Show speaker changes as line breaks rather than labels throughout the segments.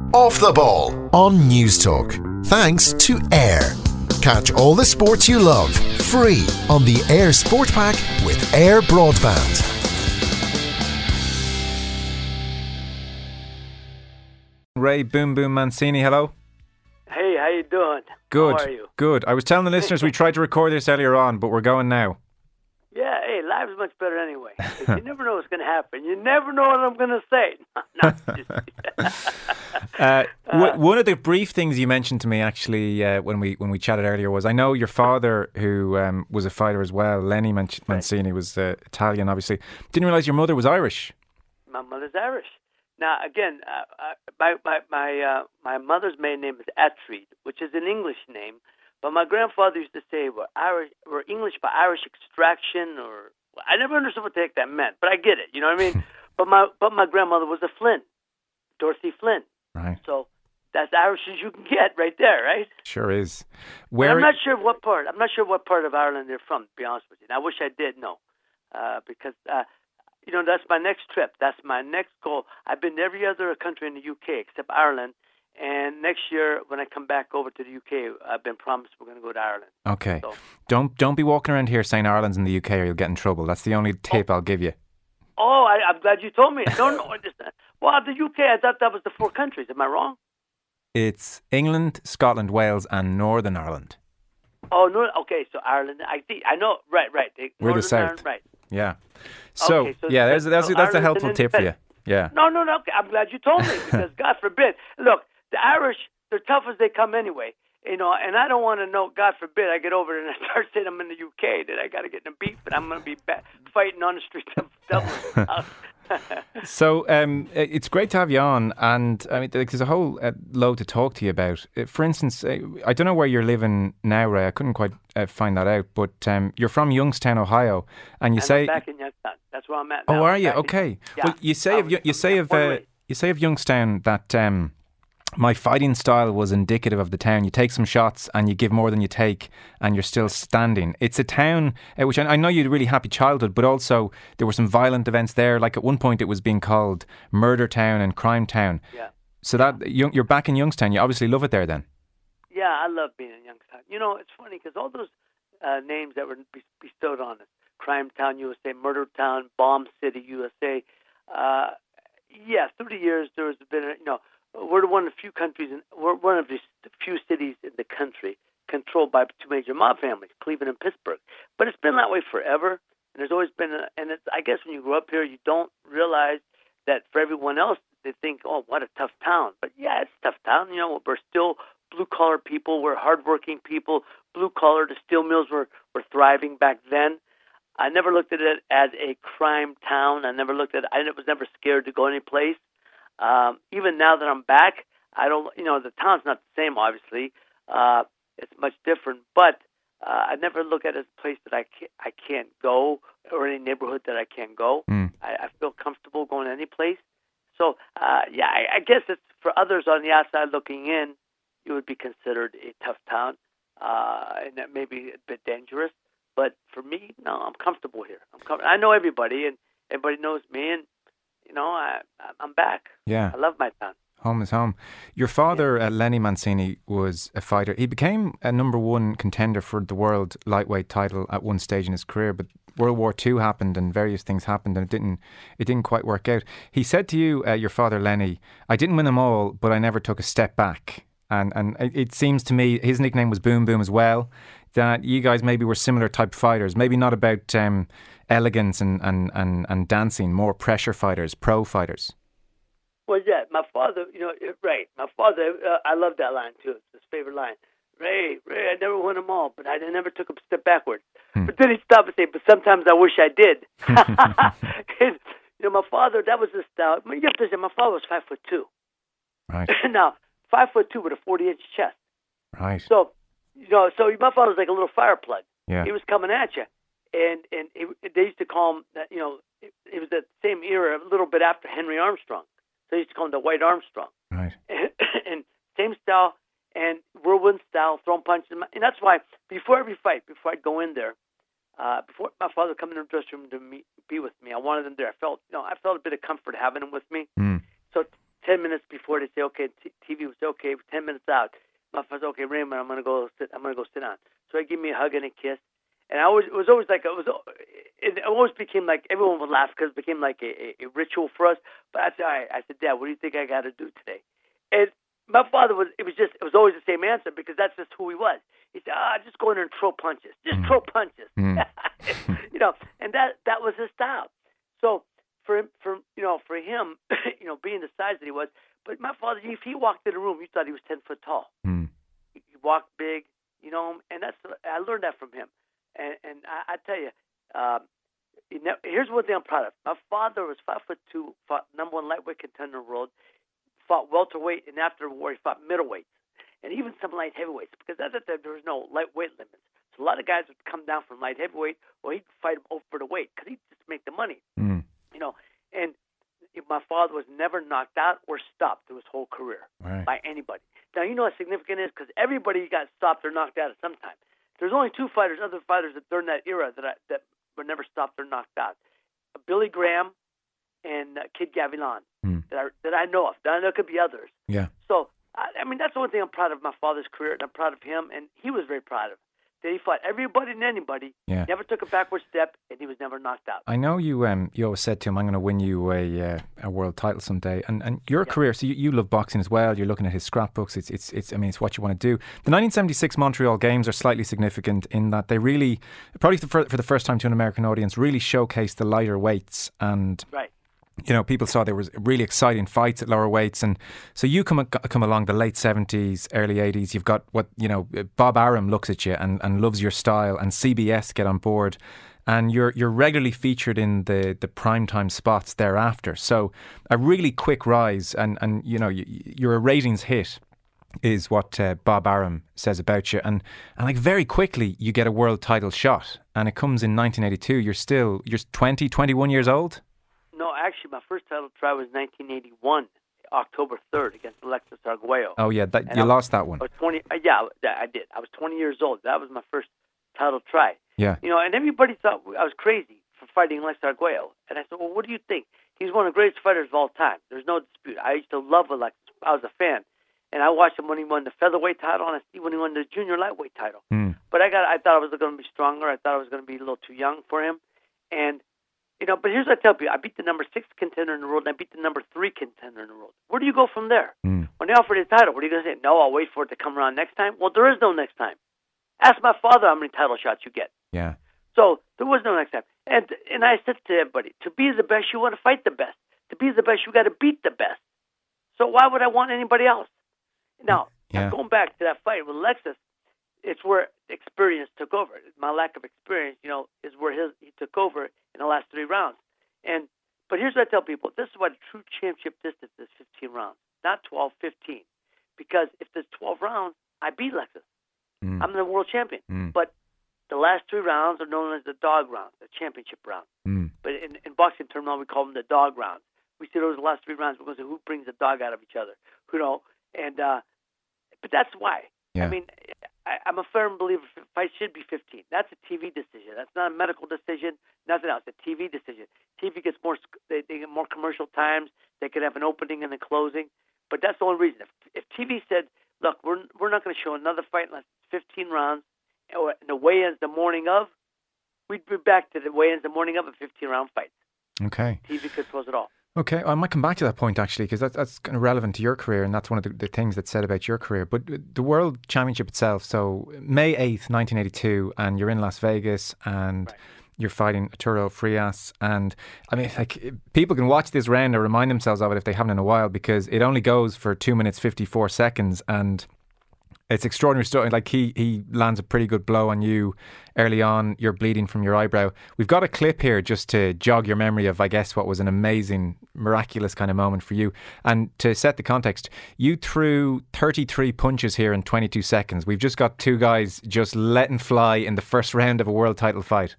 Off the Ball on News Talk. Thanks to Air. Catch all the sports you love free on the Air Sport Pack with Air Broadband.
Ray Boom Boom Mancini, hello.
Hey, how you doing?
Good.
How are you?
Good. I was telling the listeners we tried to record this earlier on, but we're going now.
Yeah, hey, life's much better anyway. You never know what's going to happen. You never know what I'm going to say.
One of the brief things you mentioned to me actually when we chatted earlier was I know your father, who was a fighter as well, Lenny Mancini, was Italian, obviously. Didn't realise your mother was Irish.
My mother's Irish. Now, again, my mother's maiden name is Attreed, which is an English name. But my grandfather used to say we're English by Irish extraction, or I never understood what the heck that meant, but I get it. You know what I mean? But my grandmother was a Flynn, Dorothy Flynn.
Right.
So that's Irish as you can get, right there, right?
Sure is.
I'm not sure what part. I'm not sure what part of Ireland they're from. To be honest with you, and I wish I did know, because that's my next trip. That's my next goal. I've been to every other country in the UK except Ireland. And next year, when I come back over to the UK, I've been promised we're going to go to Ireland.
Okay.
So,
don't be walking around here saying Ireland's in the UK or you'll get in trouble. That's the only tip I'll give you.
Oh, I'm glad you told me. No. Well, the UK, I thought that was the 4 countries. Am I wrong?
It's England, Scotland, Wales, and Northern Ireland.
Oh, no. Okay, so Ireland. I know. Right.
We're the south.
Ireland, right.
Yeah. So,
okay, so
yeah, that's a helpful tip for you. Yeah.
No. Okay. I'm glad you told me because God forbid. Look, the Irish, they're tough as they come anyway. And I don't want to know, God forbid, I get over there and I start saying I'm in the UK, that I got to get in a beef and I'm going to be fighting on the streets of Dublin.
So it's great to have you on, and I mean, there's a whole load to talk to you about. For instance, I don't know where you're living now, Ray. I couldn't quite find that out, but you're from Youngstown, Ohio, and I'm
back in Youngstown. That's where I'm at now.
Oh, are you? Okay. Well, you say of Youngstown that. My fighting style was indicative of the town. You take some shots and you give more than you take and you're still standing. It's a town which I know you had a really happy childhood, but also there were some violent events there. Like at one point it was being called Murder Town and Crime Town.
Yeah.
So that you're back in Youngstown. You obviously love it there then.
Yeah, I love being in Youngstown. It's funny because all those names that were bestowed on us, Crime Town, USA, Murder Town, Bomb City, USA. Through the years there has been we're one of the few countries, we're one of the few cities in the country controlled by 2 major mob families, Cleveland and Pittsburgh. But it's been that way forever, and there's always been. I guess when you grow up here, you don't realize that for everyone else, they think, "Oh, what a tough town." But yeah, it's a tough town. We're still blue-collar people. We're hardworking people. Blue-collar. The steel mills were thriving back then. I never looked at it as a crime town. I was never scared to go any place. Even now that I'm back, I don't. The town's not the same. Obviously, it's much different. But I never look at it as a place that I can't go, or any neighborhood that I can't go. I feel comfortable going to any place. So I guess it's for others on the outside looking in, it would be considered a tough town, and that may be a bit dangerous. But for me, no, I'm comfortable here. I know everybody, and everybody knows me, and I'm back.
Yeah.
I love my town.
Home is home. Your father, Lenny Mancini, was a fighter. He became a number 1 contender for the world lightweight title at one stage in his career, but World War II happened and various things happened and it didn't quite work out. He said to you, your father, Lenny, "I didn't win them all, but I never took a step back." And it seems to me, his nickname was Boom Boom as well, that you guys maybe were similar type fighters, maybe not about elegance and dancing, more pressure fighters, pro fighters.
Well, yeah, my father, right. My father, I love that line too. It's his favorite line. Ray, I never won them all, but I never took a step backwards. But then he'd stop and say, but sometimes I wish I did. And, my father, that was his style. You have to say, my father was 5'2".
Right.
Now, 5'2" with a 40-inch chest.
Right.
So my father was like a little fire plug.
Yeah.
He was coming at you. And they used to call him, it was the same era, a little bit after Henry Armstrong. So they used to call him the White Armstrong.
Right.
And same style and whirlwind style, throwing punches. And that's why before every fight, before I'd go in there, before my father would come in the dressing room to be with me, I wanted him there. I felt a bit of comfort having him with me. So 10 minutes before they say, okay, TV would say, okay, 10 minutes out. My father said, okay, Raymond, I'm gonna go sit down. So he'd give me a hug and a kiss. And it always became like everyone would laugh because it became like a ritual for us. But I said, all right. I said, Dad, what do you think I got to do today? And my father it was always the same answer because that's just who he was. He said, just go in there and throw punches. Just throw punches. And that was his style. So for him, being the size that he was, but my father, if he walked in a room, you thought he was 10 foot tall. He walked big, and I learned that from him. And I tell you, here's one thing I'm proud of. My father was 5'2", fought #1 lightweight contender in the world, fought welterweight, and after the war he fought middleweights, and even some light heavyweights, because at that time there was no lightweight limits. So a lot of guys would come down from light heavyweight, or he'd fight them over the weight, because he'd just make the money. And my father was never knocked out or stopped through his whole career by anybody. Now, you know what significant is? Because everybody got stopped or knocked out at some time. There's only two other fighters during that era that were never stopped or knocked out: Billy Graham and Kid Gavilan, that I know of. Now, there could be others.
Yeah.
So, I mean, that's the one thing I'm proud of my father's career, and I'm proud of him, and he was very proud of. That he fought everybody and anybody, never took a backward step, and he was never knocked out.
I know you always said to him, I'm going to win you a world title someday. And your career, so you love boxing as well. You're looking at his scrapbooks. It's what you want to do. The 1976 Montreal Games are slightly significant in that they really, probably for the first time to an American audience, really showcased the lighter weights. And people saw there was really exciting fights at lower weights, and so you come along the late 70s, early 80s. You've got Bob Arum looks at you and loves your style, and CBS get on board, and you're regularly featured in the primetime spots thereafter. So a really quick rise, and you're a ratings hit, is what Bob Arum says about you, and like very quickly you get a world title shot, and it comes in 1982. You're 21 years old.
No, actually, my first title try was 1981, October 3rd, against Alexis Arguello.
Oh, yeah, you lost that one.
I was 20. Yeah, I did. I was 20 years old. That was my first title try.
Yeah.
And everybody thought I was crazy for fighting Alexis Arguello. And I said, well, what do you think? He's one of the greatest fighters of all time. There's no dispute. I used to love Alexis. I was a fan. And I watched him when he won the featherweight title, and I see when he won the junior lightweight title. But I thought I was going to be stronger. I thought I was going to be a little too young for him. And but here's what I tell people. I beat the number 6 contender in the world, and I beat the number 3 contender in the world. Where do you go from there? When they offer you the title, what are you going to say? No, I'll wait for it to come around next time. Well, there is no next time. Ask my father how many title shots you get.
Yeah.
So there was no next time. And I said to everybody, to be the best, you want to fight the best. To be the best, you got to beat the best. So why would I want anybody else? Now, going back to that fight with Alexis, it's where experience took over. My lack of experience, is where he took over in the last 3 rounds. But here's what I tell people. This is what a true championship distance is, 15 rounds, not 12, 15. Because if there's 12 rounds, I beat Alexis. I'm the world champion. But the last 3 rounds are known as the dog rounds, the championship rounds. But in boxing terminology, we call them the dog rounds. We see those last 3 rounds because of who brings the dog out of each other. But that's why. Yeah. I mean, I'm a firm believer fights should be 15. That's a TV decision. That's not a medical decision, nothing else. It's a TV decision. TV gets they get more commercial times. They could have an opening and a closing. But that's the only reason. If TV said, look, we're not going to show another fight unless it's 15 rounds, or the weigh-ins the morning of, we'd be back to the weigh-ins the morning of a 15-round fight.
Okay.
TV could close it all.
Okay, I might come back to that point actually, because that's kind of relevant to your career, and that's one of the things that's said about your career. But the World Championship itself, so May 8th, 1982, and you're in Las Vegas, and you're fighting Arturo Frias. And I mean, like, people can watch this round and remind themselves of it if they haven't in a while, because it only goes for 2 minutes 54 seconds, and it's extraordinary stuff. Like, he lands a pretty good blow on you early on. You're bleeding from your eyebrow. We've got a clip here just to jog your memory of, I guess, what was an amazing, miraculous kind of moment for you. And to set the context, you threw 33 punches here in 22 seconds. We've just got 2 guys just letting fly in the first round of a world title fight.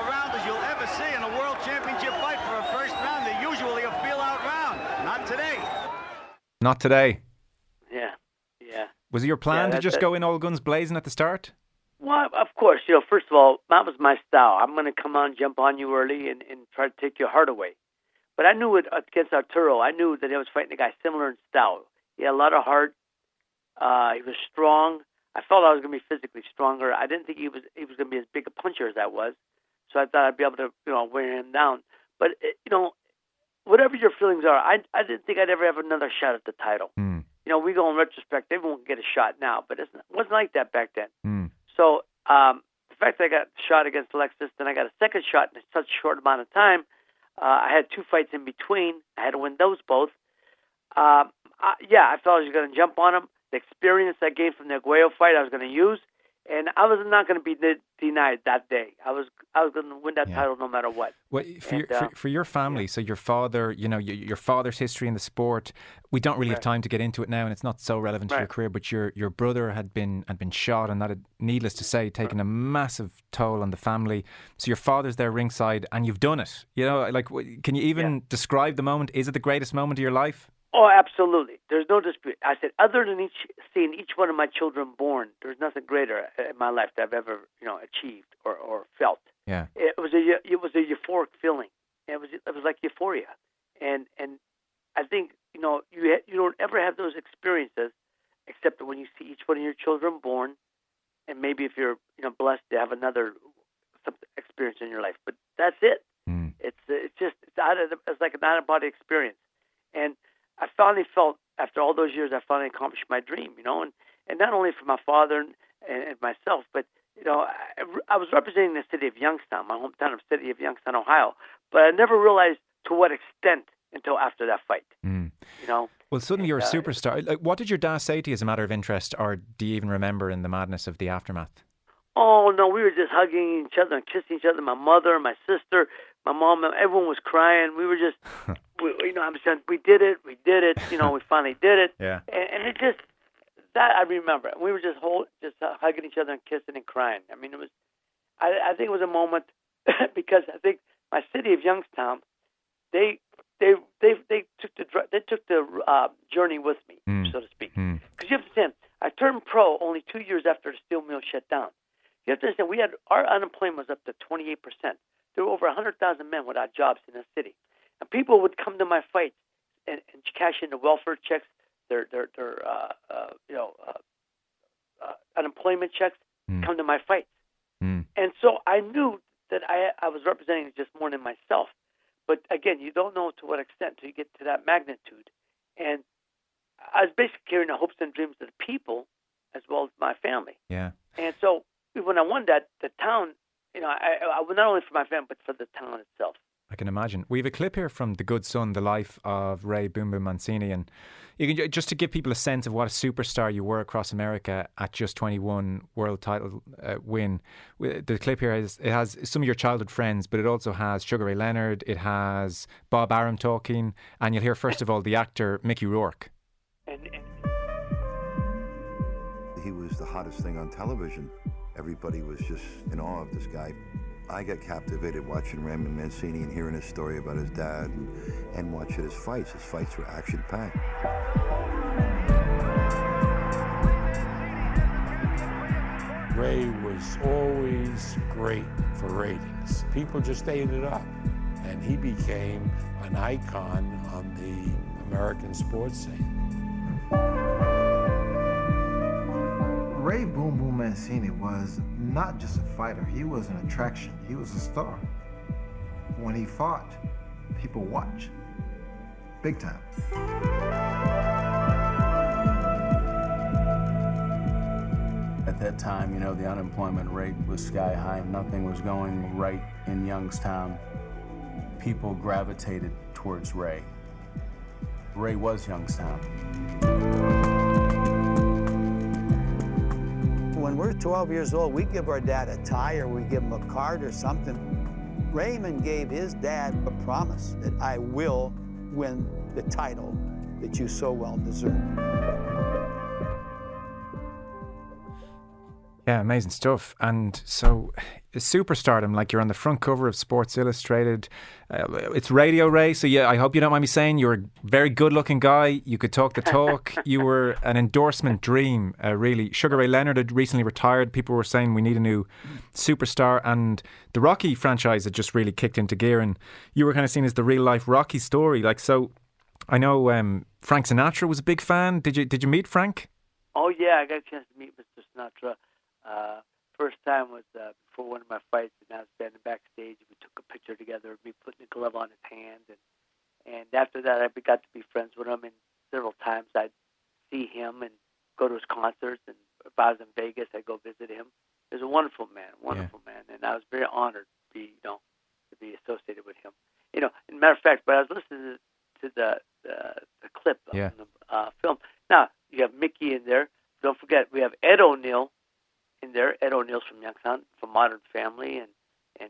round as you'll ever see in a World Championship fight. For a first round, they're usually a feel-out round. Not today.
Not today.
Yeah.
Was it your plan to just go in all guns blazing at the start?
Well, of course. First of all, that was my style. I'm going to come on, jump on you early, and try to take your heart away. But I knew it against Arturo. I knew that I was fighting a guy similar in style. He had a lot of heart. He was strong. I felt I was going to be physically stronger. I didn't think he was going to be as big a puncher as I was. So I thought I'd be able to, wear him down. But, whatever your feelings are, I didn't think I'd ever have another shot at the title. We go in retrospect, everyone can get a shot now, but it wasn't like that back then. So the fact that I got shot against Alexis, then I got a second shot in such a short amount of time, I had 2 fights in between. I had to win those both. I felt I was going to jump on him. The experience I gained from the Arguello fight I was going to use, and I was not going to be denied that day. I was going to win that title no matter what.
Well, for your family, so your father, your father's history in the sport, we don't really have time to get into it now, and it's not so relevant to your career. But your brother had been shot, and that had, needless to say, taken a massive toll on the family. So your father's there ringside, and you've done it. Can you even describe the moment? Is it the greatest moment of your life?
Oh, absolutely. There's no dispute. I said, other than seeing each one of my children born, there's nothing greater in my life that I've ever, achieved or felt.
Yeah.
It was a euphoric feeling. It was like euphoria, and I think you don't ever have those experiences except when you see each one of your children born, and maybe if you're blessed to have another experience in your life. But that's it. It's like an out of body experience, and I finally felt, after all those years, I finally accomplished my dream, and not only for my father and myself, but, I was representing the city of Youngstown, my hometown of city of Youngstown, Ohio, but I never realized to what extent until after that fight,
Well, suddenly you're a superstar. What did your dad say to you as a matter of interest, or do you even remember in the madness of the aftermath?
Oh, no, we were just hugging each other and kissing each other, my mother, my sister, my mom, everyone was crying. We were just, I'm saying, we did it, we finally did it.
Yeah.
And it just, that I remember. We were just hugging each other and kissing and crying. I mean, I think it was a moment because I think my city of Youngstown, they took the journey with me, so to speak. Because you have to understand, I turned pro only 2 years after the steel mill shut down. You have to understand, our unemployment was up to 28%. There were over 100,000 men without jobs in the city, and people would come to my fights and cash in the welfare checks, their unemployment checks, come to my fights. And so I knew that I was representing just more than myself. But again, you don't know to what extent until you get to that magnitude. And I was basically carrying the hopes and dreams of the people as well as my family.
Yeah.
And so when I won that, the town, I not only for my family, but for the town itself.
I can imagine. We have a clip here from The Good Son, the life of Ray Boom Boom Mancini, and you can just to give people a sense of what a superstar you were across America at just 21 world title win. The clip here has some of your childhood friends, but it also has Sugar Ray Leonard, it has Bob Arum talking, and you'll hear first of all the actor Mickey Rourke.
He was the hottest thing on television. Everybody was just in awe of this guy. I got captivated watching Raymond Mancini and hearing his story about his dad and watching his fights. His fights were action-packed.
Ray was always great for ratings. People just ate it up. And he became an icon on the American sports scene.
Ray Boom Boom Mancini was not just a fighter, he was an attraction. He was a star. When he fought, people watched. Big time.
At that time, the unemployment rate was sky high. Nothing was going right in Youngstown. People gravitated towards Ray. Ray was Youngstown.
When we're 12 years old, we give our dad a tie or we give him a card or something. Raymond gave his dad a promise that I will win the title that you so well deserve.
Yeah, amazing stuff. And so, superstardom, like you're on the front cover of Sports Illustrated. It's Radio Ray, so yeah, I hope you don't mind me saying you're a very good-looking guy. You could talk the talk. You were an endorsement dream, really. Sugar Ray Leonard had recently retired. People were saying we need a new superstar, and the Rocky franchise had just really kicked into gear, and you were kind of seen as the real-life Rocky story. Like, so, I know Frank Sinatra was a big fan. Did you meet Frank?
Oh yeah, I got a chance to meet Mr. Sinatra. First time was before one of my fights, and I was standing backstage. We took a picture together of me putting a glove on his hand, and after that, I got to be friends with him. And several times I'd see him and go to his concerts. And if I was in Vegas, I'd go visit him. He was a wonderful man, man, and I was very honored to be associated with him. You know, as a matter of fact, but I was listening to the clip of the film. Now you have Mickey in there. Don't forget, we have Ed O'Neill in there. Ed O'Neill's from Youngstown, from Modern Family, and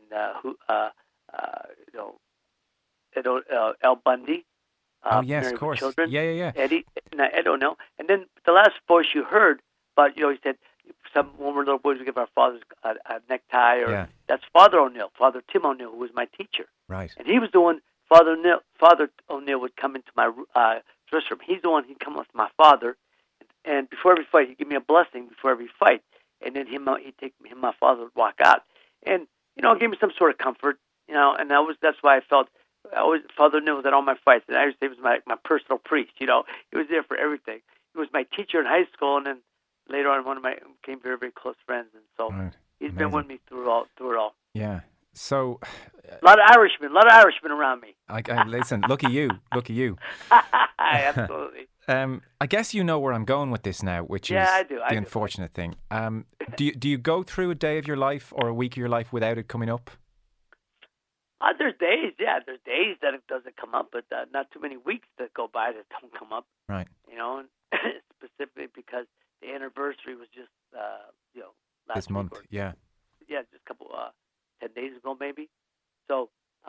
Al Bundy.
Oh yes,
Married
of course.
with Children.
Yeah.
Ed O'Neill, and then the last voice you heard, but he said when we're little boys we give our fathers a necktie, or that's Father O'Neill, Father Tim O'Neill, who was my teacher.
Right.
And he was the one. Father O'Neill would come into my dressing room. He's the one. He'd come with my father, and before every fight, he'd give me a blessing before every fight. And then he'd take me, my father would walk out, and it gave me some sort of comfort, and that's why I felt Father O'Neill was at all my fights, and I used to say he was my personal priest. He was there for everything. He was my teacher in high school, and then later on, became very, very close friends, and so he's been with me through it all.
Yeah. So,
a lot of Irishmen around me.
Listen, lucky you.
Absolutely.
I guess you know where I'm going with this now, which is the unfortunate thing. Do you go through a day of your life or a week of your life without it coming up?
There's days, There's days that it doesn't come up, but not too many weeks that go by that don't come up.
Right.
And specifically because the anniversary was just, last
this month.
Yeah, just a couple 10 days ago, maybe. So,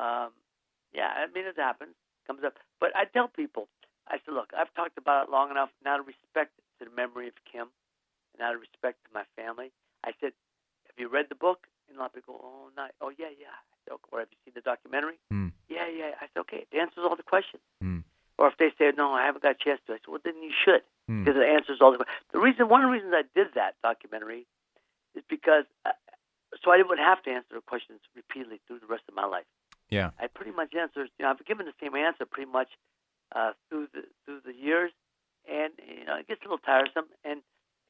it happens, comes up. But I tell people, I said, look, I've talked about it long enough, and out of respect to the memory of Kim, and out of respect to my family, I said, have you read the book? And a lot of people go, oh, yeah. I said, okay. Or have you seen the documentary? Yeah. I said, okay, it answers all the questions. Or if they say, no, I haven't got a chance to, I said, well, then you should, because it answers all the questions. One of the reasons I did that documentary is because so I wouldn't have to answer the questions repeatedly through the rest of my life.
Yeah.
I pretty much answered, I've given the same answer pretty much through the years, and it gets a little tiresome, and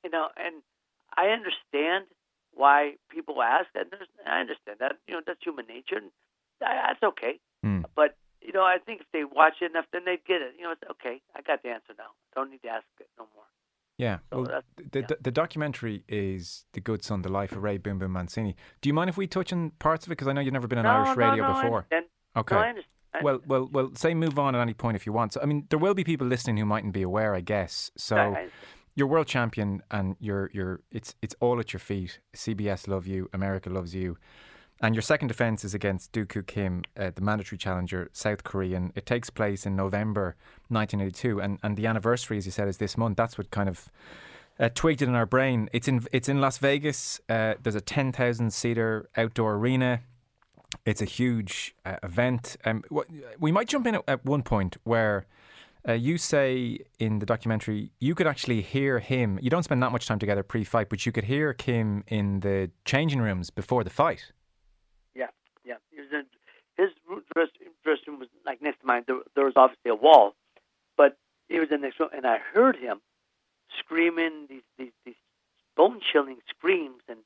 I understand why people ask, and I understand that that's human nature, and that's okay. But I think if they watch it enough, then they'd get it. It's okay. I got the answer now. Don't need to ask it no more.
Yeah,
so
well, the documentary is The Good Son, The Life of Ray Boom Boom Mancini. Do you mind if we touch on parts of it? Because I know you've never been on Irish radio before.
I understand.
Okay.
No, I understand.
Well, say move on at any point if you want. So, I mean, there will be people listening who mightn't be aware, I guess. So, you're world champion, and it's all at your feet. CBS love you, America loves you, and your second defence is against Doo Koo Kim, the mandatory challenger, South Korean. It takes place in November 1982, and the anniversary, as you said, is this month. That's what kind of twigged it in our brain. It's in Las Vegas. There's a 10,000-seater outdoor arena. It's a huge event. We might jump in at one point where you say in the documentary you could actually hear him. You don't spend that much time together pre-fight, but you could hear Kim in the changing rooms before the fight.
Yeah. His dressing room was like next to mine. There was obviously a wall, but he was in the next room, and I heard him screaming these bone-chilling screams, and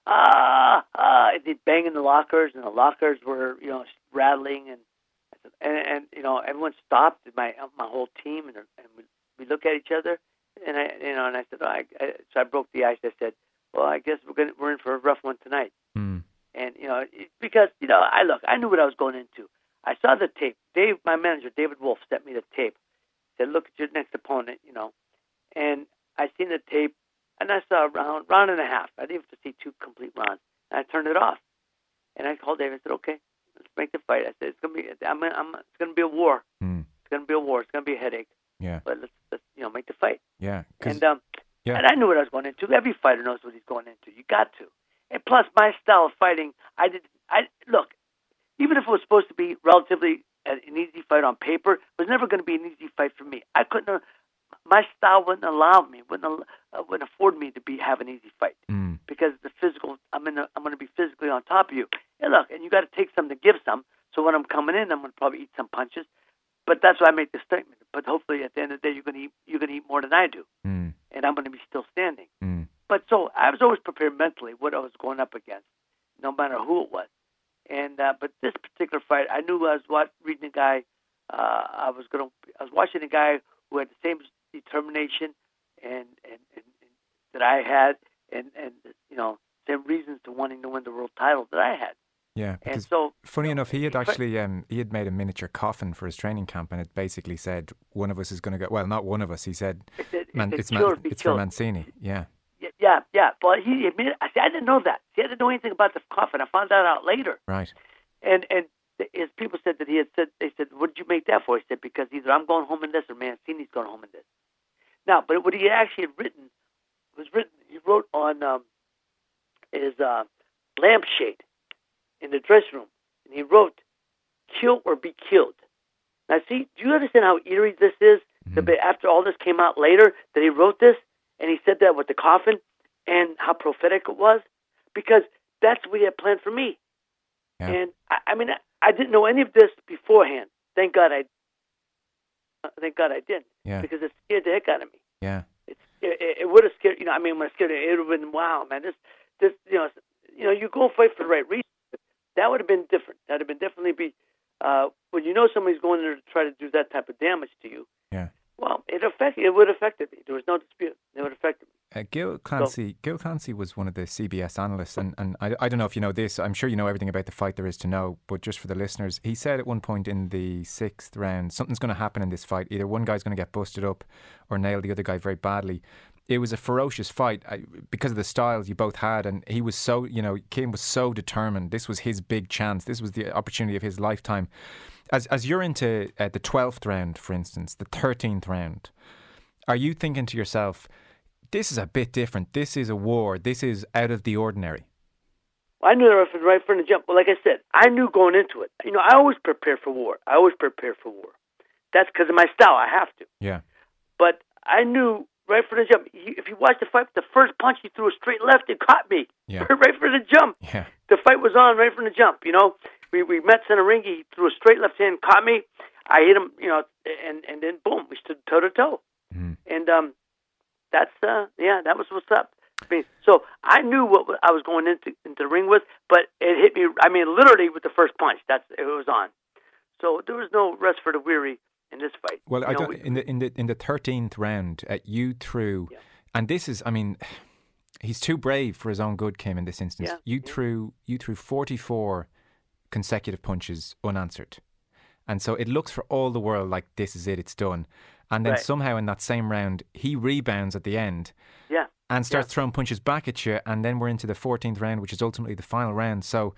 and he'd bang in the lockers, and the lockers were rattling, and everyone stopped, my whole team, and we look at each other, and I said, so I broke the ice. I said, well, I guess we're in for a rough one tonight. And because I knew what I was going into. I saw the tape. My manager, David Wolf, sent me the tape. Said, look at your next opponent, and I seen the tape, and I saw a round and a half. I didn't have to see 2 complete rounds, and I turned it off. And I called David and said, okay, let's make the fight. I said, it's gonna be a war. It's gonna be a war. It's gonna be a headache.
Yeah.
But let's make the fight.
Yeah.
And
Yeah.
And I knew what I was going into. Every fighter knows what he's going into. You got to. And plus, my style of fighting, look, even if it was supposed to be relatively an easy fight on paper, it was never going to be an easy fight for me. I couldn't. My style wouldn't allow me, wouldn't afford me to have an easy fight because the physical. I'm going to be physically on top of you. And look, and you got to take some to give some. So when I'm coming in, I'm going to probably eat some punches. But that's why I make the statement. But hopefully, at the end of the day, you're going to eat more than I do, and I'm going to be still standing. But so I was always prepared mentally what I was going up against, no matter who it was. And but this particular fight, I knew I was reading a guy. I was watching a guy who had the same determination and that I had, and same reasons to wanting to win the world title that I had.
Yeah, because
and so,
funny enough, he had actually he had made a miniature coffin for his training camp, and it basically said one of us is going to go. Well, not one of us. He said it's for Mancini. Yeah.
Yeah. But he admitted. I didn't know that. I didn't know anything about the coffin. I found that out later.
Right.
And his people said that they said, what did you make that for? He said, because either I'm going home in this or Mancini's going home in this. Now, but what he actually had written, he wrote on his lampshade in the dressing room, and he wrote, "Kill or be killed." Now, see, do you understand how eerie this is? After all this came out later, that he wrote this, and he said that with the coffin, and how prophetic it was, because that's what he had planned for me.
Yeah.
And I didn't know any of this beforehand. Thank God I didn't.
Yeah.
Because it scared the heck out of me.
Yeah.
It would have scared. When I scared it would have been, wow, man. This. You go fight for the right reason. That would have been different. That would have been definitely when you know somebody's going there to try to do that type of damage to you.
Yeah.
Well, it would have affected me. There was no dispute. It would have affected me.
Gil Clancy was one of the CBS analysts, and I don't know if you know this. I'm sure you know everything about the fight there is to know, but just for the listeners, he said at one point in the 6th round, something's going to happen in this fight. Either one guy's going to get busted up or nail the other guy very badly. It was a ferocious fight because of the styles you both had, and he was so, Kim was so determined. This was his big chance. This was the opportunity of his lifetime. As you're into the 12th round, for instance, the 13th round, are you thinking to yourself, this is a bit different. This is a war. This is out of the ordinary?
I knew that right from the jump. Well, like I said, I knew going into it. I always prepare for war. That's because of my style. I have to.
Yeah. But
I knew right from the jump. If you watch the fight, the first punch he threw a straight left, it caught me.
Yeah.
Right from the jump.
Yeah.
The fight was on right from the jump. We met center ring. He threw a straight left hand, caught me. I hit him. And then boom, we stood toe to toe. And that was what's up. So I knew what I was going into the ring with, but it hit me. Literally with the first punch. It was on. So there was no rest for the weary in this fight.
Well, in the 13th round, you threw, and this is, he's too brave for his own good. Kim, in this instance, you threw 44 consecutive punches unanswered, and so it looks for all the world like this is it, it's done. And then somehow in that same round, he rebounds at the end.
Yeah.
And starts throwing punches back at you, and then we're into the 14th round, which is ultimately the final round. So,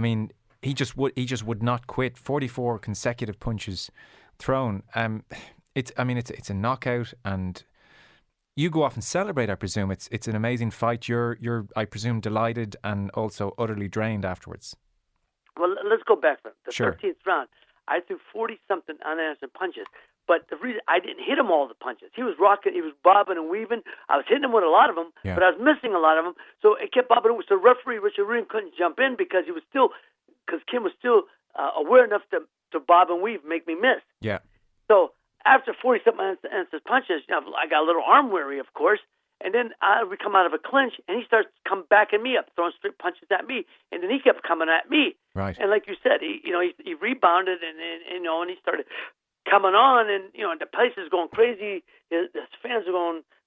he just would not quit. 44 consecutive punches thrown. It's a knockout, and you go off and celebrate. I presume it's an amazing fight. You're I presume delighted and also utterly drained afterwards.
Well, let's go back then. The
Sure.
13th round, I threw 40-something unanswered punches. But the reason I didn't hit him all the punches, he was rocking, he was bobbing and weaving. I was hitting him with a lot of them, but I was missing a lot of them. So it kept bobbing. So referee Richard Ring couldn't jump in because Kim was still aware enough to bob and weave, make me miss.
Yeah.
So after 40-something unanswered punches, I got a little arm weary, of course. And then we come out of a clinch, and he starts coming backing me up, throwing straight punches at me. And then he kept coming at me.
Right.
And like you said, he rebounded, and he started coming on, and the place is going crazy. His fans are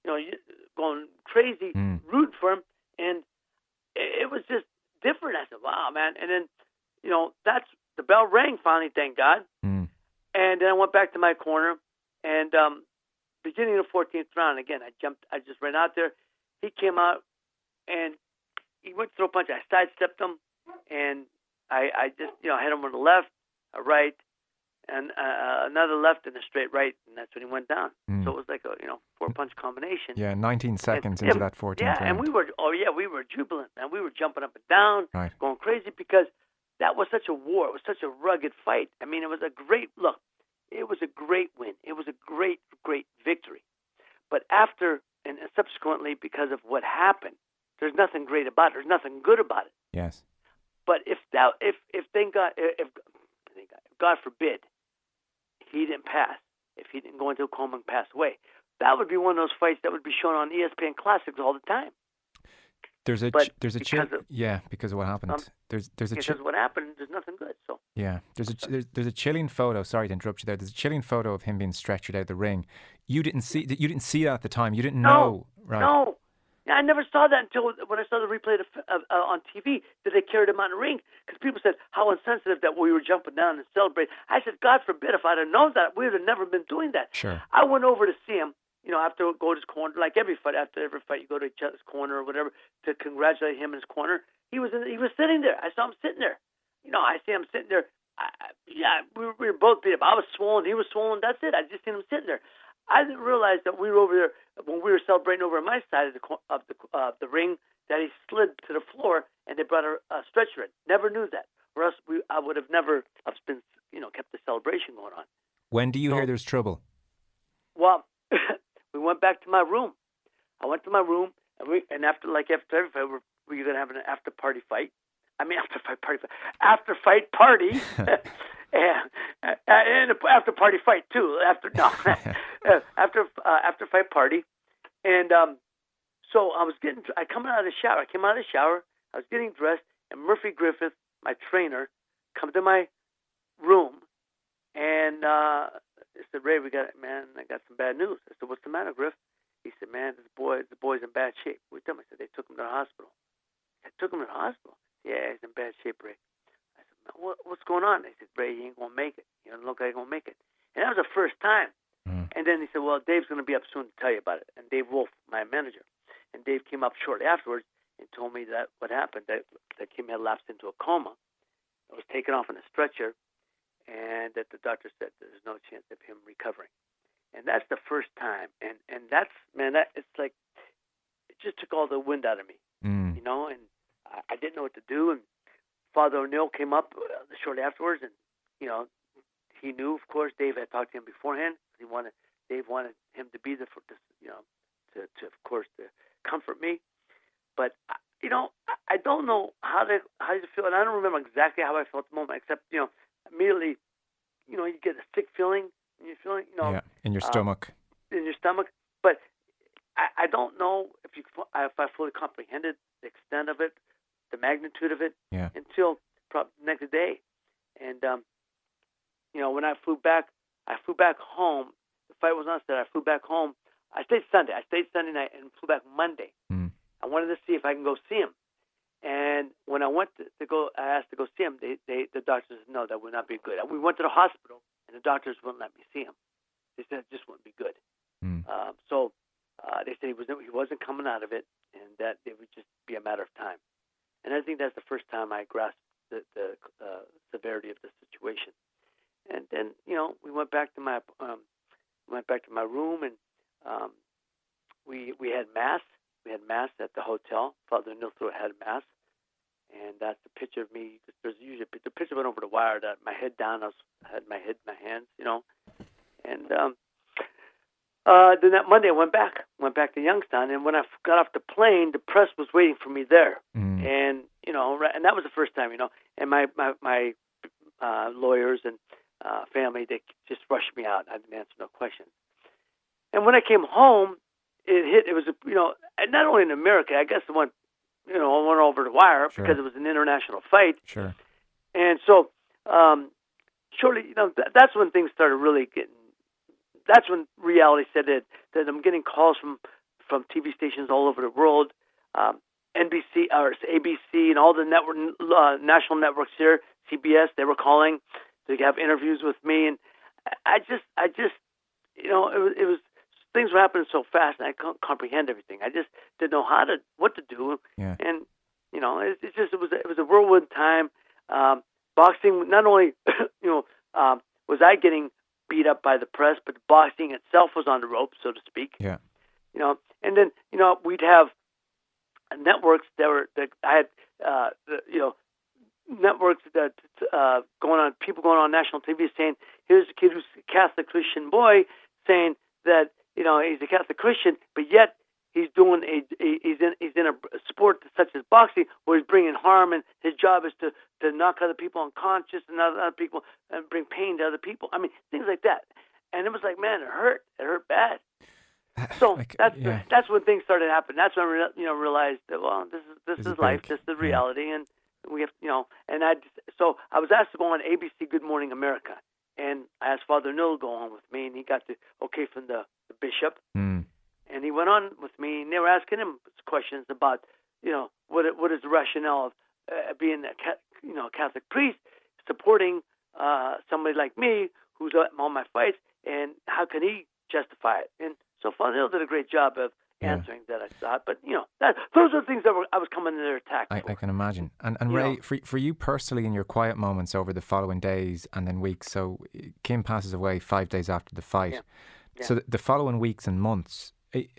going crazy, rooting for him, and it was just different. I said, "Wow, man!" And then, that's the bell rang finally. Thank God. And then I went back to my corner, and beginning of the 14th round, again, I just ran out there. He came out, and he went to throw a punch. I sidestepped him, and I just hit him with the left, a right. and another left and a straight right, and that's when he went down. So it was like a 4-punch combination.
Yeah, 19 seconds into that 14th round.
And we were jubilant, and we were jumping up and down,
Right.
going crazy because that was such a war. It was such a rugged fight. I mean, it was a great look. It was a great win. It was a great, great victory. But after and subsequently, because of what happened, there's nothing great about it. There's nothing good about it.
Yes.
But if God forbid, he didn't pass, if he didn't go into a coma and pass away, that would be one of those fights that would be shown on ESPN Classics all the time.
There's a because of what happened. There's
because what happened. There's nothing good. So
yeah, there's a chilling photo. Sorry to interrupt you there. There's a chilling photo of him being stretchered out of the ring. You didn't see that at the time. You didn't know, right?
No. I never saw that until when I saw the replay on TV that they carried him on the ring, because people said how insensitive that we were jumping down and celebrating. I said, God forbid, if I'd have known that, we would have never been doing that.
Sure.
I went over to see him, after go to his corner, like every fight. After every fight, you go to each other's corner or whatever to congratulate him in his corner. He was sitting there. I saw him sitting there. I see him sitting there. We were both beat up. I was swollen. He was swollen. That's it. I just seen him sitting there. I didn't realize that we were over there when we were celebrating over on my side of the ring, that he slid to the floor and they brought a stretcher in. Never knew that, or else I would have never been kept the celebration going on.
When do you hear there's trouble?
Well, we went back to my room. I went to my room, and after every fight, we were going to have an after fight party. And after party fight too. After fight party, and so I came out of the shower. I was getting dressed, and Murphy Griffith, my trainer, come to my room, and he said, "Ray, I got some bad news." I said, "What's the matter, Griff?" He said, "Man, the boy's in bad shape." We told him. I said, "They took him to the hospital." I took him to the hospital. Yeah, he's in bad shape, Ray. I said, "What's going on?" They said, "Ray, he ain't gonna make it. He doesn't look like he's gonna make it." And that was the first time. And then he said, "Well, Dave's gonna be up soon to tell you about it." And Dave Wolf, my manager, and Dave came up shortly afterwards and told me that what happened, that Kim had lapsed into a coma, was taken off in a stretcher, and that the doctor said there's no chance of him recovering. And that's the first time. And that's, it's like, it just took all the wind out of me, and I didn't know what to do. And Father O'Neill came up shortly afterwards, and, he knew, of course, Dave had talked to him beforehand. Dave wanted him to be there for this, to of course, to comfort me. But, I don't know how to feel, and I don't remember exactly how I felt at the moment, except, immediately, you get a sick feeling, and you're feeling,
in your stomach.
But I don't know if I fully comprehended the extent of it, the magnitude of it, until probably the next day. And, when I flew back home. The fight was on Saturday. I flew back home. I stayed Sunday night and flew back Monday. I wanted to see if I can go see him. And when I went I asked to go see him. The doctors said, no, that would not be good. We went to the hospital, and the doctors wouldn't let me see him. They said it just wouldn't be good. So they said he wasn't coming out of it, and that it would just be a matter of time. And I think that's the first time I grasped the severity of the situation. And then, we went back to my room, and we had mass. We had mass at the hotel. Father Nilthroat had mass, and that's the picture of me. There's usually the picture went over the wire. That my head down. I had my head in my hands, And then that Monday, I went back to Youngstown, and when I got off the plane, the press was waiting for me there, and and that was the first time, and my lawyers and family, they just rushed me out. I didn't answer no questions. And when I came home, it was not only in America, I guess it went over the wire because it was an international fight.
Sure.
And so, shortly, that's when things started really getting. That's when reality said that I'm getting calls from TV stations all over the world, NBC or ABC and all the network national networks here, CBS. They were calling to have interviews with me, and I just it was things were happening so fast, and I couldn't comprehend everything. I just didn't know what to do, and it was a whirlwind time. Boxing not only was was I getting beat up by the press, but the boxing itself was on the ropes, so to speak.
Yeah.
And then we'd have networks networks that people going on national TV saying, here's a kid who's a Catholic Christian boy saying that he's a Catholic Christian, but yet he's doing he's in a sport such as boxing where he's bringing harm, and his job is to knock other people unconscious and other people and bring pain to other people. I mean, things like that. And it was like, man, it hurt bad. So that's when things started happening. That's when I realized that this is life, this is reality, and we have so I was asked to go on ABC Good Morning America, and I asked Father Neil to go on with me, and he got the okay from the bishop, and he went on with me, and they were asking him questions about what is the rationale of being a Catholic priest supporting somebody like me who's at all my fights, and how can he justify it? And so Father Neil did a great job of answering that, I thought. But, those are the things that I was coming under attack for.
I can imagine. And Ray, for you personally in your quiet moments over the following days and then weeks, so Kim passes away 5 days after the fight. Yeah. Yeah. So the following weeks and months,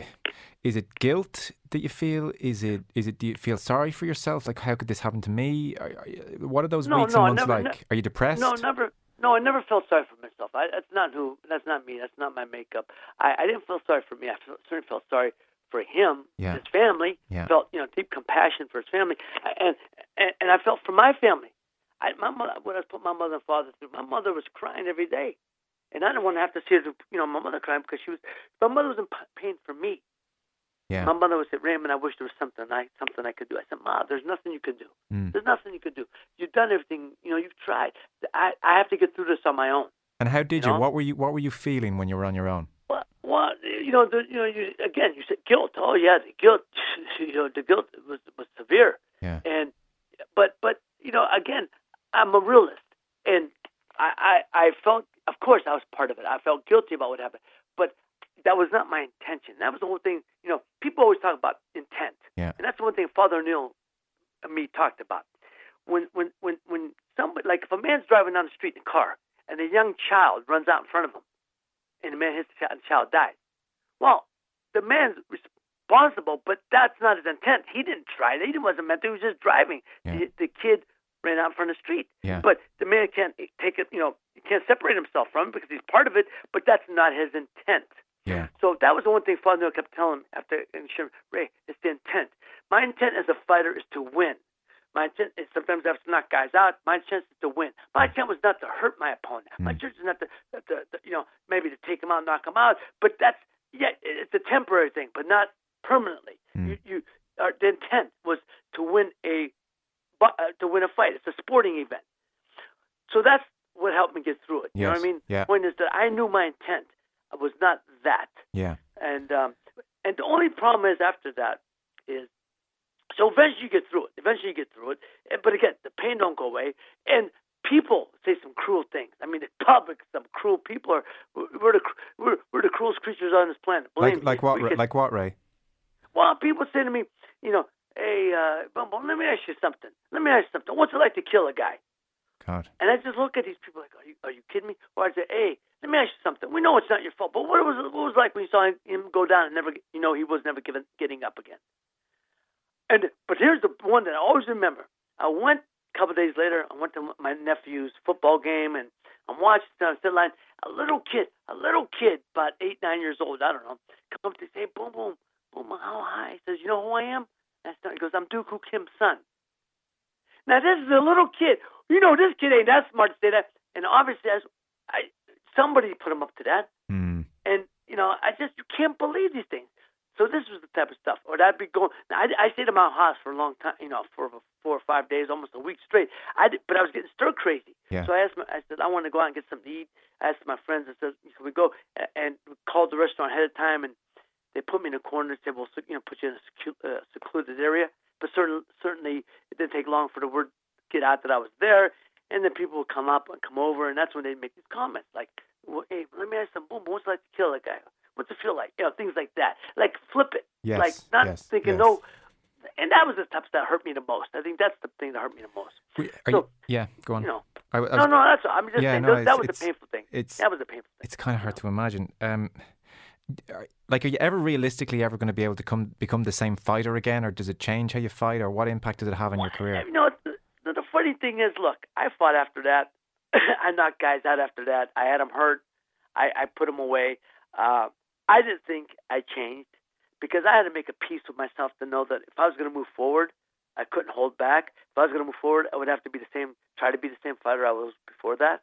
is it guilt that you feel? Is it? Do you feel sorry for yourself? Like, how could this happen to me? What are those weeks and months like? Are you depressed?
No, never. No, I never felt sorry for myself. That's not me. That's not my makeup. I didn't feel sorry for me. I certainly felt sorry for him, his family. Felt deep compassion for his family, and I felt for my family. My mother, when I put my mother and father through, my mother was crying every day, and I didn't want to have to see my mother crying because my mother was in pain for me. Yeah. My mother would say, Raymond, I wish there was something I could do. I said, Ma, there's nothing you could do. There's nothing you could do. You've done everything. You've tried. I have to get through this on my own.
And how did you? What were you feeling when you were on your own?
Well, you said guilt. Oh yeah, the guilt. The guilt was severe. Yeah. And but again, I'm a realist, and I felt, of course, I was part of it. I felt guilty about what happened, but that was not my intention. That was the whole thing. People always talk about intent, and that's the one thing Father Neil and me talked about. When somebody, like if a man's driving down the street in a car and a young child runs out in front of him, and the man hits the child and the child dies, well, the man's responsible, but that's not his intent. He didn't try. He wasn't meant to. He was just driving. Yeah. The kid ran out in front of the street, but the man can't take it. He can't separate himself from it because he's part of it, but that's not his intent. Yeah. So that was the one thing Father Neil kept telling me after, Ray, it's the intent. My intent as a fighter is to win. My intent is sometimes I have to knock guys out. My intent is to win. My intent was not to hurt my opponent. My intent is not to maybe to take him out, knock him out. But it's a temporary thing, but not permanently. The intent was to win a fight. It's a sporting event. So that's what helped me get through it. Yes. You know what I mean? Yeah. The point is that I knew my intent was not that. Yeah. And the only problem is after that is, so eventually you get through it. But again, the pain don't go away. And people say some cruel things. I mean, the public, some cruel people we're the cruelest creatures on this planet.
Like what, Ray?
Well, people say to me, hey, Bumble, let me ask you something. What's it like to kill a guy? God. And I just look at these people like, are you kidding me? Or I say, hey, let me ask you something. We know it's not your fault, but what was it like when you saw him go down and never, he was never getting up again? But here's the one that I always remember. I went a couple of days later. I went to my nephew's football game, and I'm watching down the line. A little kid, about 8, 9 years old, I don't know, comes up to say, boom, boom, boom, how high? He says, you know who I am? He goes, I'm Dooku Kim's son. Now, this is a little kid. This kid ain't that smart to say that. And obviously, somebody put him up to that. And, you can't believe these things. So this was the type of stuff. Or I'd be going, I stayed at my house for a long time, for 4 or 5 days, almost a week straight. But I was getting stir crazy. Yeah. So I said, I want to go out and get something to eat. I asked my friends, I said, can we go? And we called the restaurant ahead of time, and they put me in a corner and said, we'll put you in a secluded area. But certainly it didn't take long for the word to get out that I was there. And then people would come up and come over, and that's when they'd make these comments like, well, hey, let me ask you something. What's it like to kill a guy? What's it feel like? Things like that. Like, flip it.
Yes,
like, not thinking, no. And that was the stuff that hurt me the most. I think that's the thing that hurt me the most.
Go on.
No, that's. I'm just saying that was the painful thing. That was the painful thing.
It's kind of hard to imagine. Like, are you ever realistically ever going to be able to become the same fighter again, or does it change how you fight, or what impact does it have on your career?
You know, the funny thing is, look, I fought after that. I knocked guys out after that. I had them hurt. I put them away. I didn't think I changed because I had to make a peace with myself to know that if I was going to move forward, I couldn't hold back. If I was going to move forward, I would have to be try to be the same fighter I was before that.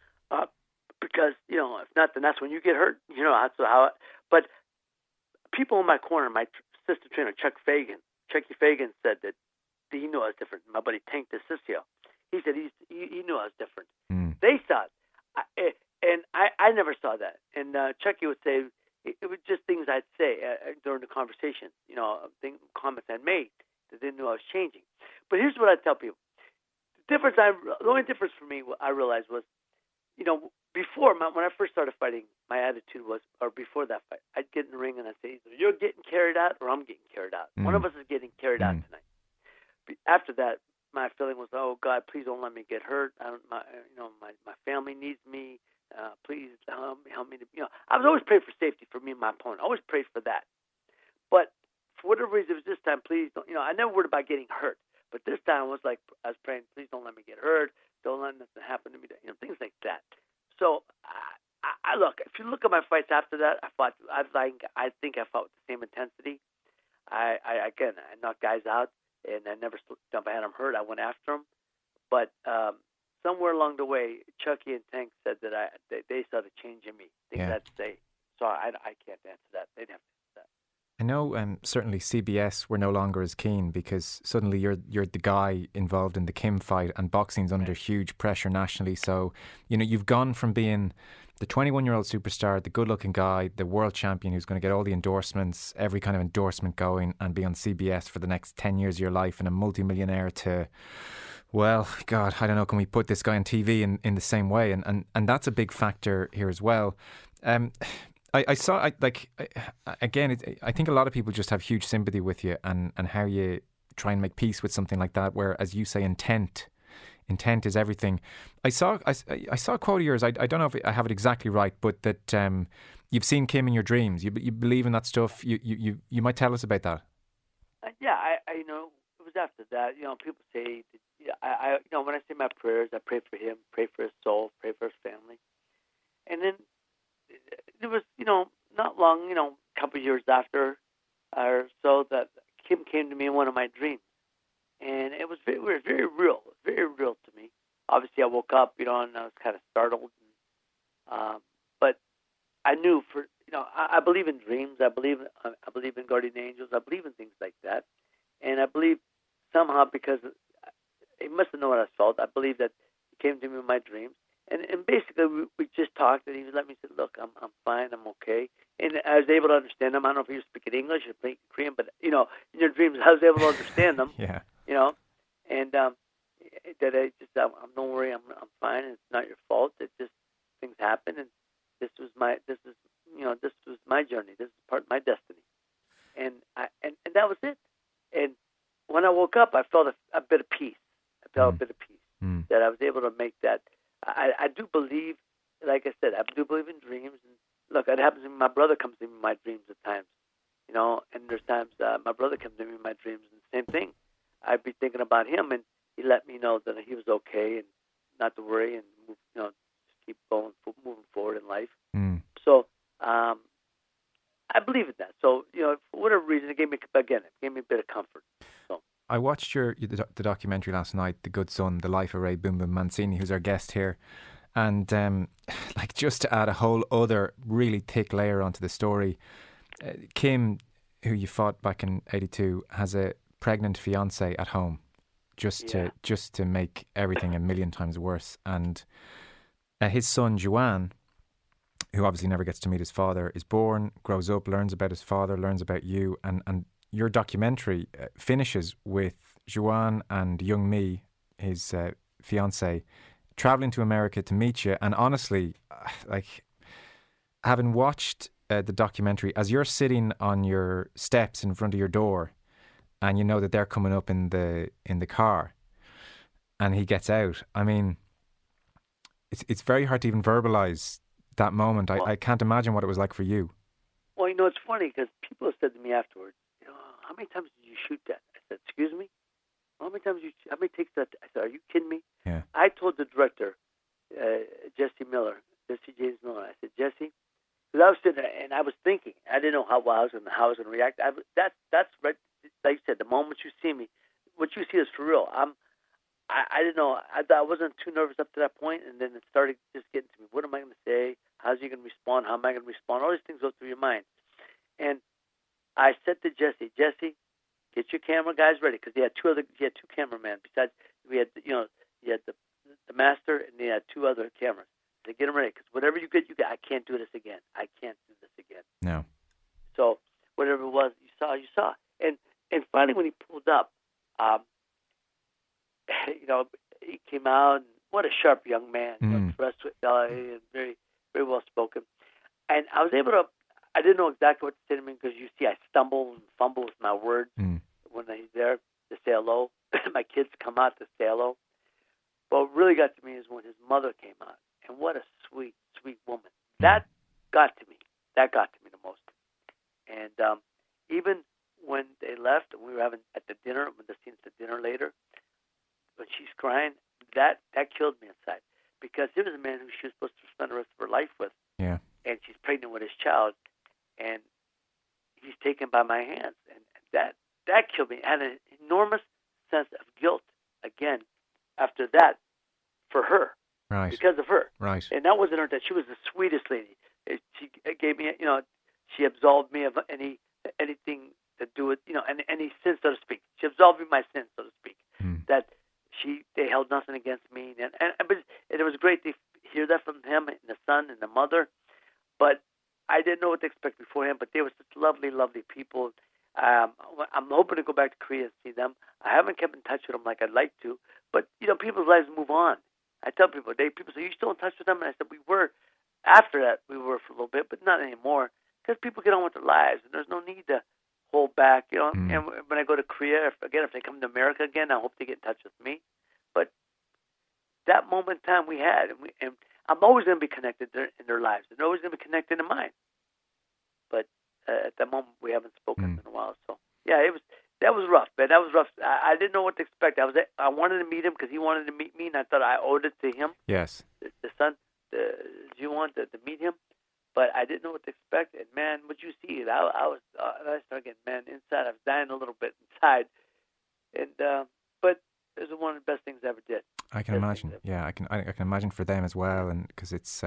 Because, you know, if not, then that's when you get hurt. You know, that's how. But people in my corner, my assistant trainer, Chucky Fagan, said that he knew I was different. My buddy Tank DeCiccio, he said he knew I was different. They saw it, and I never saw that. And Chucky would say it was just things I'd say during the conversation, you know, comments I'd made that they knew I was changing. But here's what I tell people: the only difference for me I realized was, you know, before when I first started fighting, my attitude was, or before that fight, I'd get in the ring and I'd say, either you're getting carried out or I'm getting carried out. One of us is getting carried out tonight. After that, my feeling was, oh God, please don't let me get hurt. My family needs me. Please help me to, you know. I was always praying for safety for me and my opponent. I always prayed for that. But for whatever reason, it was this time, please don't, you know, I never worried about getting hurt. But this time I was praying, please don't let me get hurt. Don't let nothing happen to me. You know, things like that. So I look. If you look at my fights after that, I think I fought with the same intensity. I knocked guys out, and I never jumped. I had them hurt. I went after them, but somewhere along the way, Chucky and Tank said that they saw the change in me. Things I'd say. So I can't answer that. They'd have to.
I know certainly CBS were no longer as keen because suddenly you're the guy involved in the Kim fight, and boxing's under huge pressure nationally. So, you know, you've gone from being the 21-year-old superstar, the good-looking guy, the world champion who's going to get all the endorsements, every kind of endorsement going, and be on CBS for the next 10 years of your life and a multimillionaire to, well, God, I don't know, can we put this guy on TV in the same way? And that's a big factor here as well. I think a lot of people just have huge sympathy with you and how you try and make peace with something like that, where, as you say, intent is everything. I saw a quote of yours, I don't know if I have it exactly right, but that you've seen Kim in your dreams. You believe in that stuff. You might tell us about that.
You know, it was after that. You know, people say, I you know, when I say my prayers, I pray for him, pray for his soul, pray for his family, and then it was, you know, not long, you know, a couple of years after or so, that Kim came to me in one of my dreams. And it was very real to me. Obviously, I woke up, you know, and I was kind of startled. But I knew, I believe in dreams. I believe in guardian angels. I believe in things like that. And I believe somehow, because he must have known what I felt, I believe that he came to me in my dreams. And basically, we just talked, and he let me say, look, I'm fine, I'm okay. And I was able to understand him. I don't know if he was speaking English or speaking Korean, but, you know, in your dreams, I was able to understand them.
Yeah.
You know, and that don't worry, I'm fine, and it's not your fault. It's just things happen, and this was my journey. This is part of my destiny. And that was it. And when I woke up, I felt a bit of peace. That I was able to make that. I do believe, like I said, I do believe in dreams. And look, it happens to me. My brother comes to me in my dreams at times, you know, and there's times my brother comes to me in my dreams, and the same thing. I'd be thinking about him, and he let me know that he was okay and not to worry, and just keep moving forward in life. So I believe in that. So, you know, for whatever reason, it gave me a bit of comfort. So.
I watched the documentary last night, The Good Son, The Life of Ray Boom Boom Mancini, who's our guest here. And just to add a whole other really thick layer onto the story, Kim, who you fought back in '82, has a pregnant fiance at home, just to make everything a million times worse. And his son Juan, who obviously never gets to meet his father, is born, grows up, learns about his father, learns about you, and your documentary finishes with Juan and young Mi, his fiance, traveling to America to meet you. And honestly, like, having watched the documentary, as you're sitting on your steps in front of your door, and you know that they're coming up in the car, and he gets out. I mean, it's very hard to even verbalize that moment. I can't imagine what it was like for you.
Well, you know, it's funny because people have said to me afterwards, you know, how many times did you shoot that? I said, excuse me? How many takes that? I said, are you kidding me?
Yeah.
I told the director, Jesse James Miller, I said, Jesse, because I was sitting there and I was thinking, I didn't know how I was going to react. That's right. Like you said, the moment you see me, what you see is for real. I didn't know. I wasn't too nervous up to that point, and then it started just getting to me. What am I going to say? How's he going to respond? How am I going to respond? All these things go through your mind. And I said to Jesse, get your camera guys ready, because he had two cameramen. Besides, we had the master, and they had two other cameras. They get them ready, because whatever you get. I can't do this again. I can't do this again.
No.
So whatever it was, you saw. And finally, when he pulled up, he came out, and what a sharp young man, dressed with and very, very well spoken. And I was able to. I didn't know exactly what to say to him, because you see, I stumble and fumble with my words when he's there to say hello. My kids come out to say hello. But what really got to me is when his mother came out, and what a sweet, sweet woman. That got to me. That got to me the most. And even when they left, and we were having at the dinner, when the scene's at dinner later, when she's crying, that killed me inside, because he was a man who she was supposed to spend the rest of her life with.
Yeah.
And she's pregnant with his child, and he's taken by my hands, and that killed me. I had an enormous sense of guilt again after that for her,
right?
Because of her,
right?
And that wasn't her. That she was the sweetest lady. She gave me, she absolved me of anything to do with, and any sin, so to speak. She absolved me of my sin, so to speak. That they held nothing against me, and it was great to hear that from him and the son and the mother. But I didn't know what to expect beforehand. But they were such lovely, lovely people. I'm hoping to go back to Korea and see them. I haven't kept in touch with them like I'd like to. But people's lives move on. I tell people, people say, "Are you still in touch with them?" And I said, "We were." After that, we were for a little bit, but not anymore, because people get on with their lives, and there's no need to hold back. And when I go to Korea, if they come to America again, I hope they get in touch with me. But that moment in time we had, and I'm always going to be connected in their lives. They're always going to be connected in mine. But at that moment, we haven't spoken in a while. So yeah, that was rough, man. That was rough. I didn't know what to expect. I wanted to meet him because he wanted to meet me, and I thought I owed it to him.
Yes.
The son, you want to meet him, but I didn't know what to expect. And man, what you see, I started getting, man, inside. I was dying a little bit inside, and but it was one of the best things I ever did.
I can imagine. Yeah, I can imagine for them as well, and because it's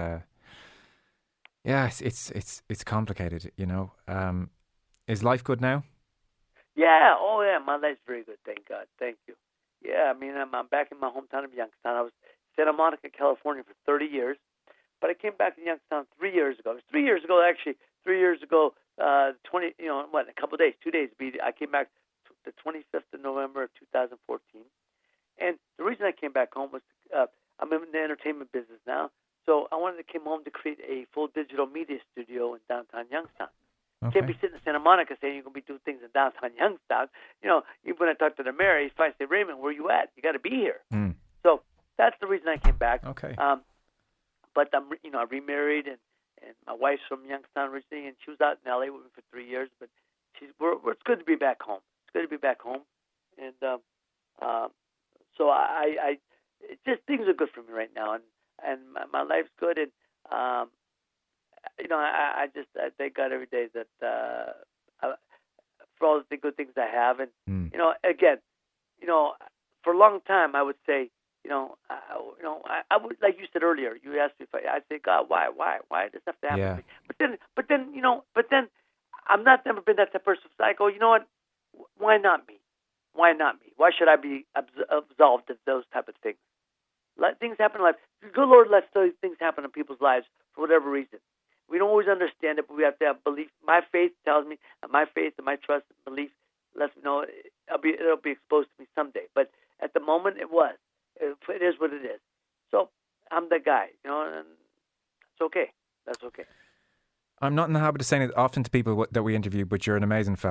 it's complicated, Is life good now?
Yeah. Oh yeah, my life's very good. Thank God. Thank you. Yeah, I mean, I'm back in my hometown of Youngstown. I was in Santa Monica, California for 30 years, but I came back to Youngstown 3 years ago. It was 3 years ago, actually. 3 years ago, in a couple of days, 2 days. I came back the 25th of November of 2014. And the reason I came back home was I'm in the entertainment business now, so I wanted to come home to create a full digital media studio in downtown Youngstown.
Okay.
Can't be sitting in Santa Monica saying you're going to be doing things in downtown Youngstown. Even when I talk to the mayor, he's trying to say, Raymond, where you at? You got to be here. So that's the reason I came back.
Okay.
But I remarried, and my wife's from Youngstown originally, and she was out in LA with me for 3 years. But it's good to be back home. It's good to be back home, and so I just things are good for me right now, and my life's good, and I thank God every day that for all the good things I have, and again, for a long time I would say, I would, like you said earlier, you asked me if I'd say, God, why does this have to happen to me? But then I'm not never been that type of person. So I go, you know what? Why not me? Why not me? Why should I be absolved of those type of things? Let things happen in life. Good Lord lets those things happen in people's lives for whatever reason. We don't always understand it, but we have to have belief. My faith tells me, and my faith and my trust and belief lets me know it'll be exposed to me someday. But at the moment, it was. It is what it is. So I'm the guy, and it's okay. That's okay.
I'm not in the habit of saying it often to people that we interview, but you're an amazing fella.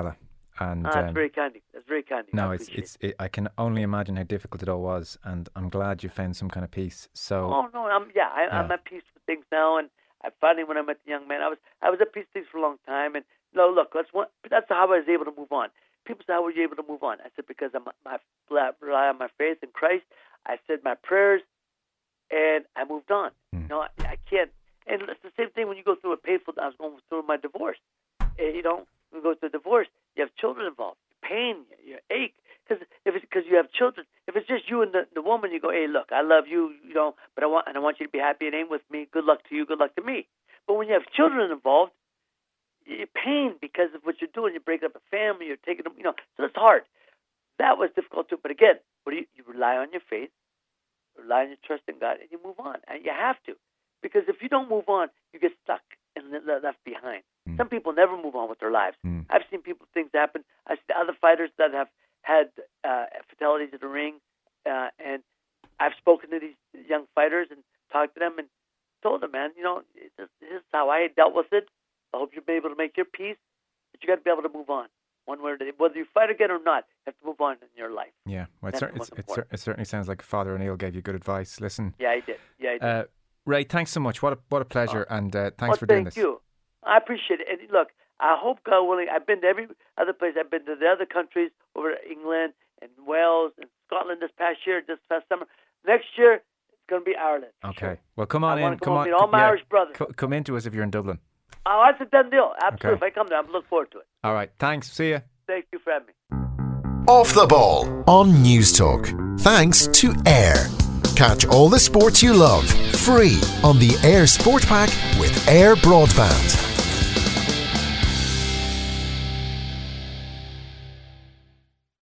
And
that's very kind. That's very kind.
No, I can only imagine how difficult it all was, and I'm glad you found some kind of peace. So.
Oh no, I'm at peace with things now, and I finally, when I met the young man, I was at peace with things for a long time, and look, that's how I was able to move on. People say, how were you able to move on? I said, because I rely on my faith in Christ. I said my prayers, and I moved on. I can't. And it's the same thing when you go through a painful. I was going through my divorce. When you go through a divorce, you have children involved. Pain, you ache, because you have children. If it's just you and the woman, you go, hey, look, I love you, but I want you to be happy and aim with me. Good luck to you. Good luck to me. But when you have children involved, you're pain because of what you're doing. You're breaking up a family. You're taking them, so it's hard. That was difficult too. But again, you rely on your faith, rely on your trust in God, and you move on. And you have to, because if you don't move on, you get stuck and left behind. Some people never move on with their lives. I've seen things happen. I've seen other fighters that have had fatalities in the ring, and I've spoken to these young fighters and talked to them and told them, man, this is how I dealt with it. I hope you'll be able to make your peace, but you got to be able to move on. One way or the other. Whether you fight again or not, you have to move on in your life.
Yeah, well, it certainly sounds like Father O'Neill gave you good advice. Listen.
Yeah, he did.
Ray, thanks so much. What a pleasure, and thanks for doing this.
Thank you. I appreciate it. And look, I hope, God willing, I've been to every other place. I've been to the other countries, over to England and Wales and Scotland this past summer. Next year, it's going to be Ireland.
Okay.
Sure.
Well, come on in.
Come on. Meet all my Irish brothers.
Come into us if you're in Dublin.
Oh, that's a done deal. Absolutely.
Okay.
If I come there, I'm looking forward to it.
All right. Thanks. See you.
Thank you for having me.
Off the Ball on News Talk. Thanks to Air. Catch all the sports you love free on the Air Sport Pack with Air Broadband.